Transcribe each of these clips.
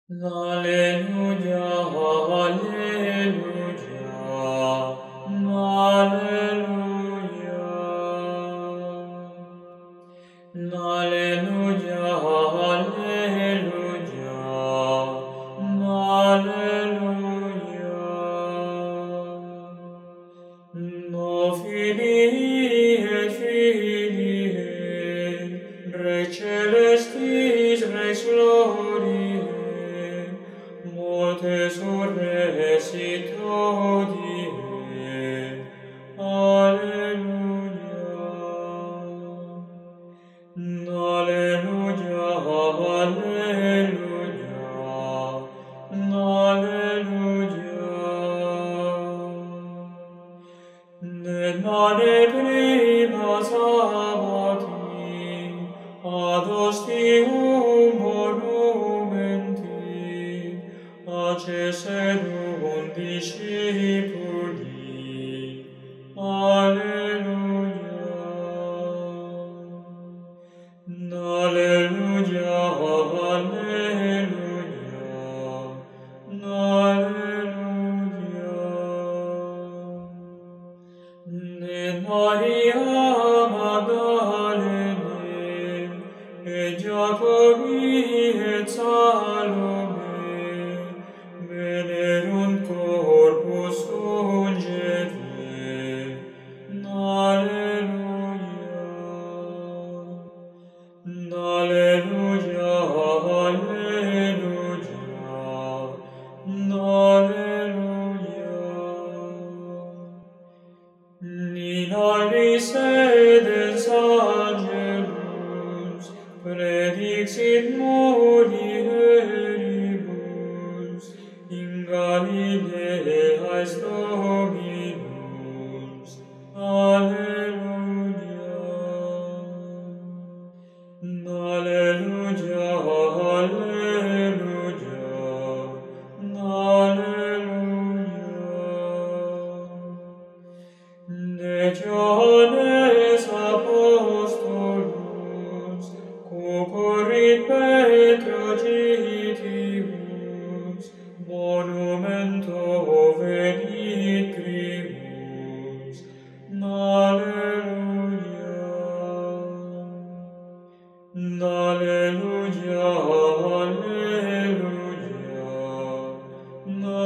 Alleluia, alleluia, alleluia. Alleluia, alleluia, alleluia. No filii et filiae, Rex celestis, Rex gloriae, mortes resurrecit hodie. Alleluia. Alleluia, alleluia, alleluia. Et mane prima sabbati ad ostium monumenti acceserunt discipuli. Alleluia. Alleluia, alleluia, alleluia. Et Maria Magdalene, et Jacobi et Salome, venerunt corpus ungere. Alleluia. Alleluia, alleluia, alleluia. In aris sedens angelus predixit mulieribus in Galileae Dominus. Alleluia. Alleluia, alleluia, alleluia. De Johannes Apostolus, concurrit Petro Gitibus, monumento venit primus. Alleluia. Alleluia, alleluia,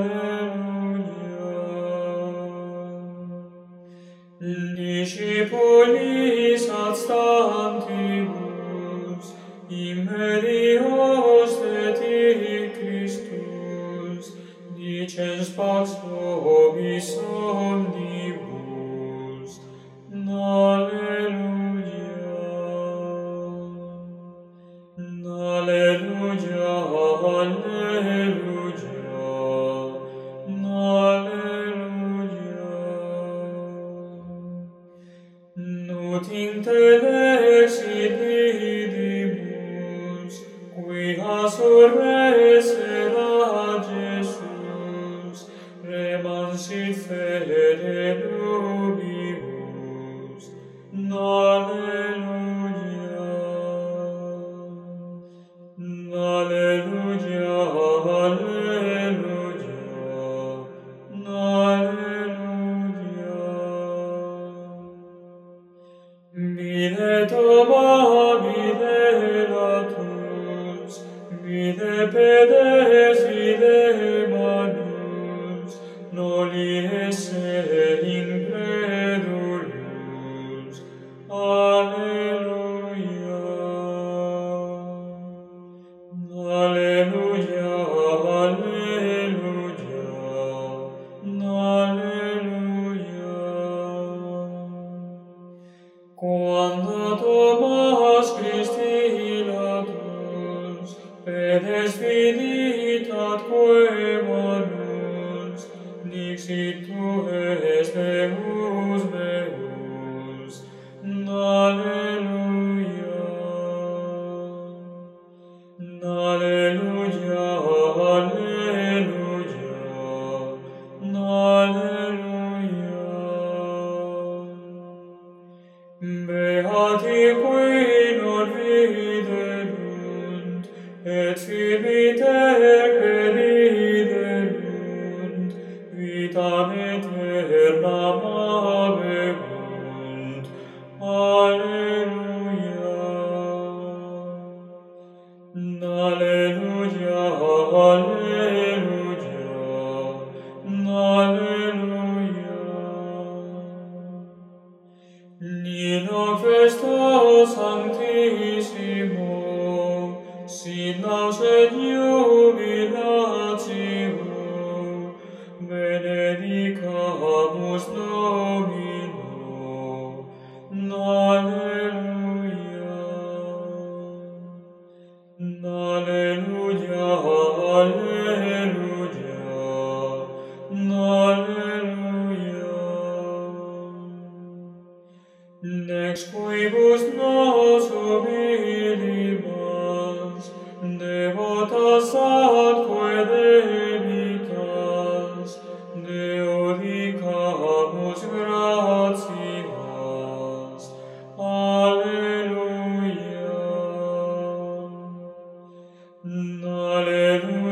alleluia. Discipulis ad stantibus, imperios et Christus, dicens pax vobis omnibus. Alleluia. Alleluia, alleluia, alleluia. Nunc intellexit vidimus, quia surrescera Jesus, remansit fede nubimus. Alleluia. Alleluia, alleluia, alleluia. Vide Toma, vide Latus, vide pedes, vide manus, noli esse incredulus. Alleluia. Alleluia, alleluia, alleluia. Quando Thomas Christi latus, pedes vidit atque manus, dixit tu es Deus meus. Alleluia. Alleluia, alleluia, alleluia. Beati qui non viderunt, et filii miser crediderunt, vitam aeternam habebunt. Alleluia. Alleluia, alleluia, alleluia. Nino festa sanctissimo, sit nos et jubilatio, benedicamus Domino. Alleluia. Alleluia, alleluia, alleluia. Nex quibus nos humilimas, devotas atque debitas, Deo dicamus gratias. Alleluia. Alleluia.